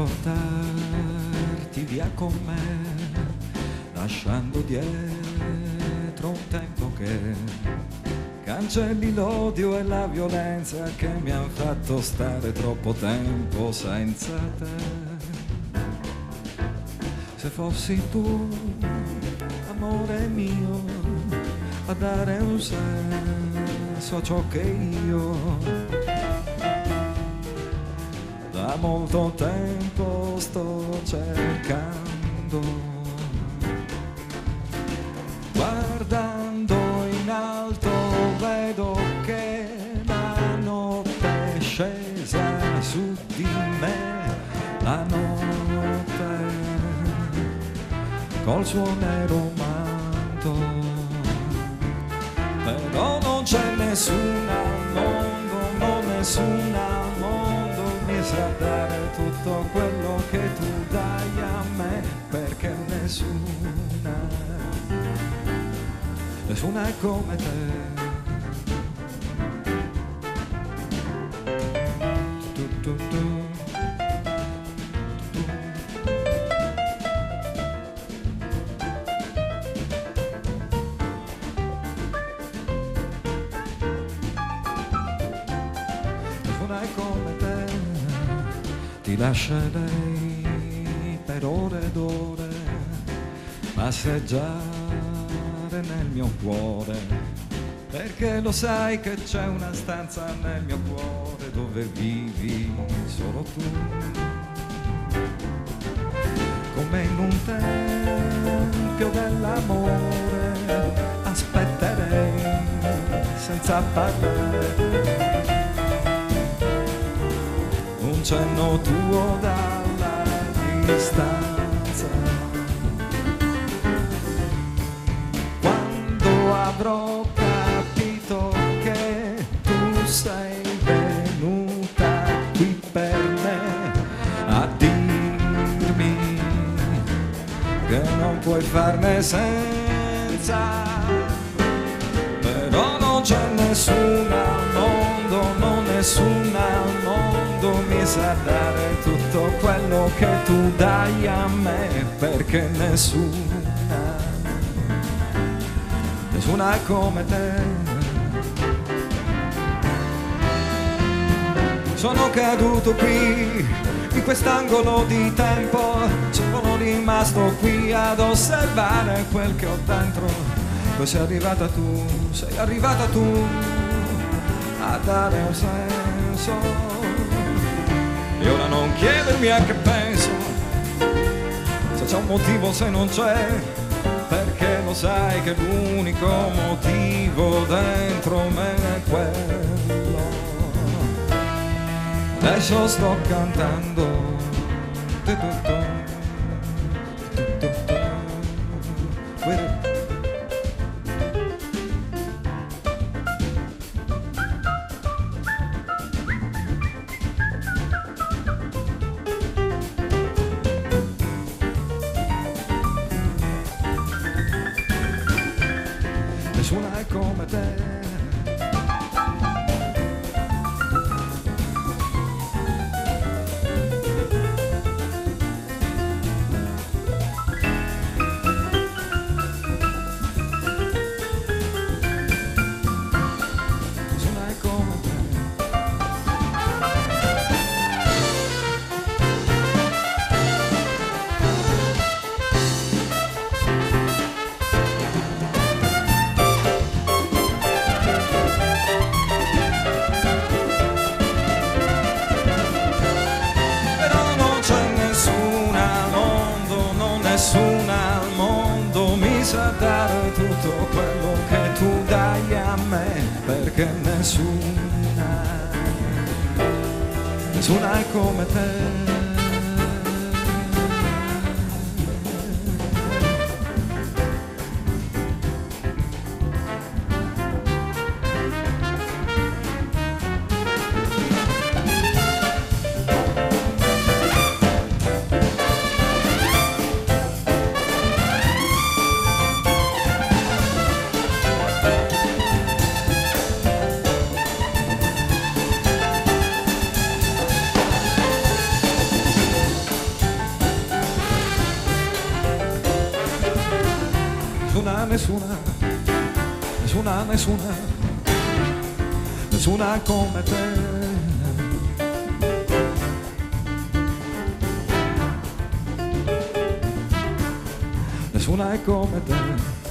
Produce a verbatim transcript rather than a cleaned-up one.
portarti via con me, lasciando dietro un tempo che cancelli l'odio e la violenza che mi han fatto stare troppo tempo senza te. Se fossi tu, amore mio, a dare un senso a ciò che io da molto tempo sto cercando, guardando in alto vedo che la notte è scesa su di me, la notte col suo nero manto, però non c'è nessuno al mondo, non nessuno al mondo mi sa dare tutto quello che tu dai a me, perché nessuna, nessuna è come te. Tu, tu, tu. Come te ti lascerei per ore ed ore passeggiare nel mio cuore, perché lo sai che c'è una stanza nel mio cuore dove vivi solo tu, come in un tempio dell'amore aspetterei senza parlare un cenno tuo dalla distanza, quando avrò capito che tu sei venuta qui per me a dirmi che non puoi farne senza, però non c'è nessuno al mondo, non nessuno al mondo mi sa dare tutto quello che tu dai a me, perché nessuna, nessuna è come te. Sono caduto qui, in quest'angolo di tempo, sono rimasto qui ad osservare quel che ho dentro, poi sei arrivata tu, sei arrivata tu a dare un senso. E ora non chiedermi a che penso, se c'è un motivo, se non c'è, perché lo sai che l'unico motivo dentro me è quello. Adesso sto cantando. Nessuna è come te. Nessuna è come te. Nessuna al mondo mi sa dare tutto quello che tu dai a me, perché nessuna, nessuna è come te. nessuna, nessuna, nessuna come te. Nessuna è come te.